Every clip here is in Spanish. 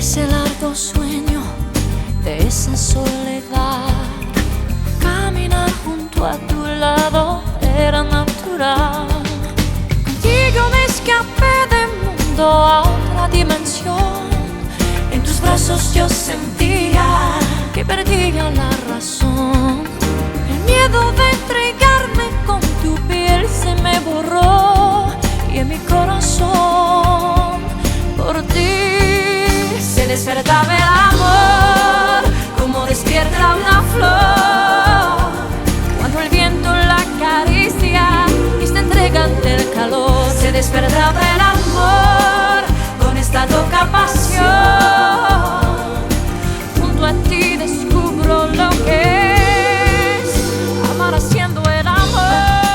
ese largo sueño, de esa soledad. Caminar junto a tu lado era natural. Contigo me escapé del mundo a otra dimensión. En tus brazos yo sentía que perdía la razón. El miedo de entregarme con tu piel se me borró, y en mi corazón por ti se despertaba el amor, como despierta una flor cuando el viento la acaricia y se entrega ante el calor. Se despertaba el amor con esta loca pasión. Junto a ti descubro lo que es amar haciendo el amor.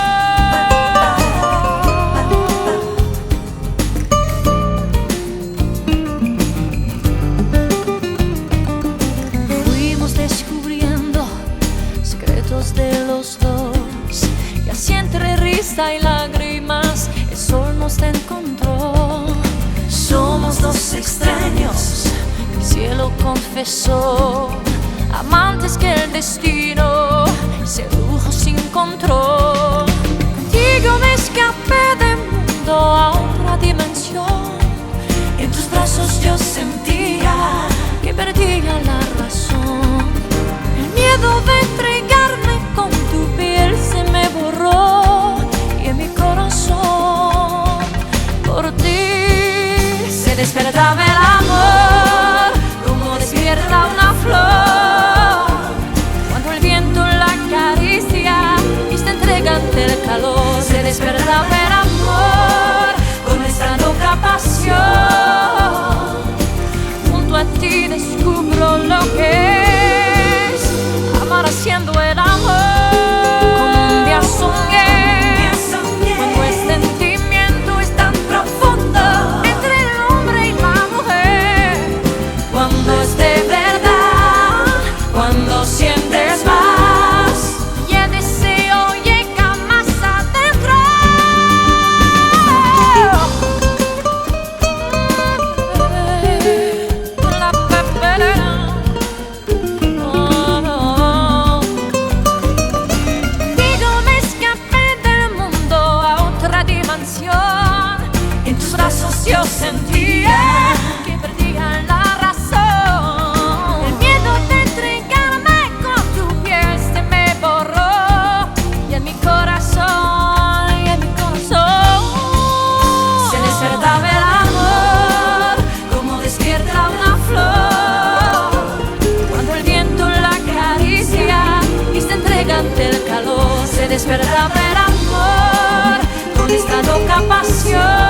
Fuimos descubriendo secretos de los dos, y así entre risa y lágrimas el sol nos encontró. Somos dos extraños, el cielo confesó, amantes que el destino sedujo sin control. Contigo me escapé del mundo a otra dimensión. En tus brazos yo sentía que perdía la razón. El miedo de entregarme con tu piel se me borró, y en mi corazón por ti se despertaba el amor, como despierta una flor cuando el viento la acaricia y se entrega ante el calor. Se despertaba el amor con esta loca pasión. Junto a ti descubro lo que es amar haciendo el amor. Como un día soñé, cuando el sentimiento es tan profundo entre el hombre y la mujer. Cuando es de verdad, cuando sientes más y el deseo llega más adentro. La pepera. Digo, me escapé del mundo a otra dimensión. En tus brazos yo sentía que perdía la razón. El miedo de entregarme con tu piel se me borró, y en mi corazón, se despertaba el amor, como despierta una flor cuando el viento la acaricia y se entrega ante el calor. Se despertaba el amor con esta loca pasión.